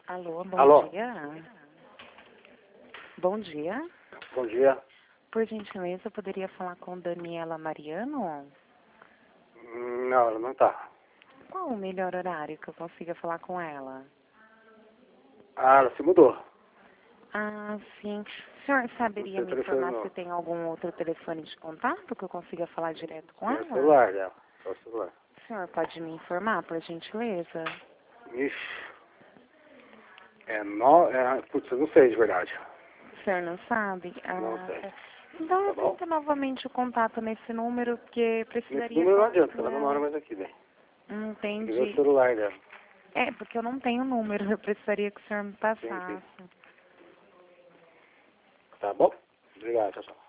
Alô, bom Alô? dia. Bom dia. Bom dia. Por gentileza, eu poderia falar com Daniela Mariano? Não, ela não tá. Qual o melhor horário que eu consiga falar com ela? Ah, ela se mudou. Ah, sim. O senhor saberia Não sei me o telefone informar não. se tem algum outro telefone de contato que eu consiga falar direto com É o ela? celular dela. É o celular. O senhor pode me informar, por gentileza? Ixi. Putz, eu não sei de verdade. O senhor não sabe? Não Ah, sei. tá. Então Tá eu bom? tento novamente o contato nesse número, porque Nesse precisaria número não falar adianta, com ela não mora ela. mais aqui, né? Tem que ver o Entendi. celular dela. É, porque eu não tenho número, eu precisaria que o senhor me Sim, sim. passasse. Tá bom? Obrigado, tchau, tchau.